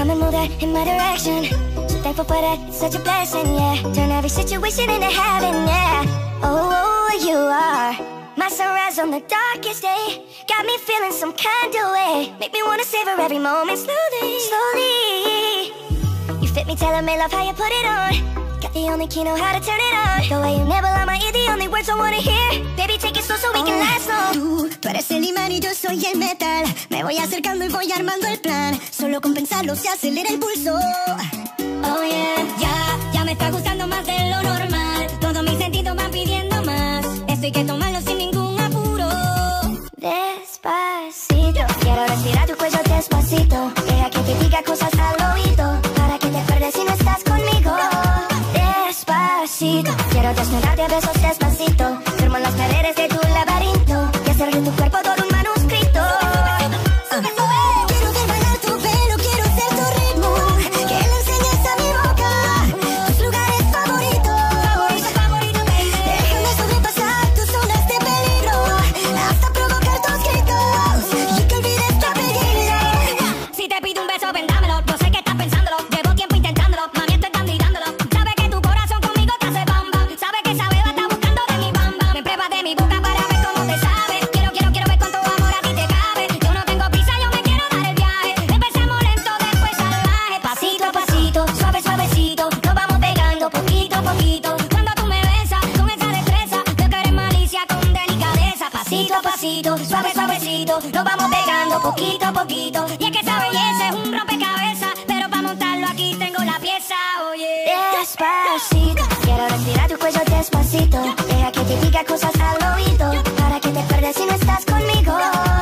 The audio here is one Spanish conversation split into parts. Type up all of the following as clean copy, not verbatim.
come and move that in my direction. So thankful for that, it's such a blessing, yeah. Turn every situation into heaven, yeah. Oh, you are my sunrise on the darkest day. Got me feeling some kind of way. Make me wanna savor every moment slowly, slowly. You fit me, telling me love how you put it on. Got the only key, know how to turn it on. The way you nibble on my ear, the only words I wanna hear. Baby, take it slow so we can last long. Tú eres el imán y yo soy el metal. Me voy acercando y voy armando el plan. Solo con pensarlo se acelera el pulso. Oh yeah, ya me está gustando más de lo normal. Todos mis sentidos van pidiendo más. Esto hay que tomarlo sin ningún apuro. Despacito, quiero respirar tu cuello despacito. Deja que te diga cosas al oído, para que te acuerdes si no estás conmigo. Despacito, quiero desnudarte a besos despacito. Firmo en las paredes de tu laberinto y hacer de tu cuerpo todo un manuscrito. Quiero ver bailar tu pelo, quiero ser tu ritmo. Que le enseñes a mi boca tus lugares favoritos. Déjame sobrepasar tus zonas de peligro, hasta provocar tus gritos y que olvides tu apellido. Si te pido un beso, ven dámelo. Yo sé que estás pensándolo, llevo tiempo intentándolo. Mami, estoy dando y dándolo. Sabe que tu corazón conmigo te hace bam bam. Sabe que esa beba está buscando de mi bam bam. Me pruebas de mi boca para ver cómo te sabe. Quiero ver cuánto amor a ti te cabe. Yo no tengo prisa, yo me quiero dar el viaje. Empecemos lento, después salvaje. Pasito a pasito, suave suavecito, nos vamos pegando poquito a poquito. Cuando tú me besas con esa destreza, yo que eres malicia con delicadeza. Pasito a pasito, suave suavecito, nos vamos pegando poquito a poquito. Y es que esa belleza es un rompecabezas, pero para montarlo aquí tengo la pieza, oye. Despacito, quiero respirar tu cuello despacito. Deja que te diga cosas al oído, para que te acuerdes si no estás conmigo.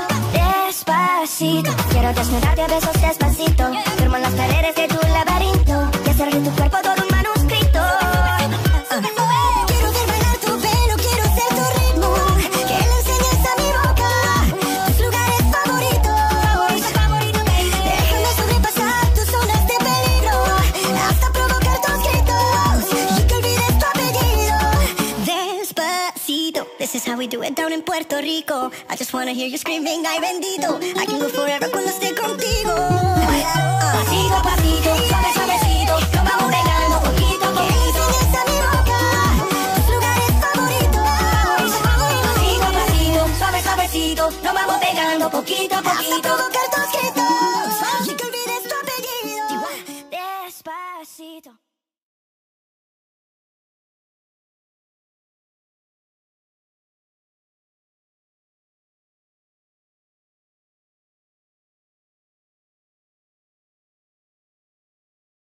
Despacito, quiero desnudarte a besos despacito. Firmo en las paredes de tu laberinto y hacer de tu cuerpo todo un manuscrito. Quiero ver bailar tu pelo, quiero ser tu ritmo. Que le enseñes a mi boca tus lugares favoritos. Déjame sobrepasar tus zonas de peligro, hasta provocar tus gritos y que olvides tu apellido. Despacito, this is how we do it down in Puerto Rico. I just wanna hear you screaming, ay bendito. I can go forever cuando esté contigo. Pasito a pasito, suave suavecito, nos vamos pegando poquito a Que le poquito. enseñes a mi boca tus lugares favoritos. Pasito a pasito, suave suavecito, nos vamos pegando poquito a Hasta poquito. provocar tus gritos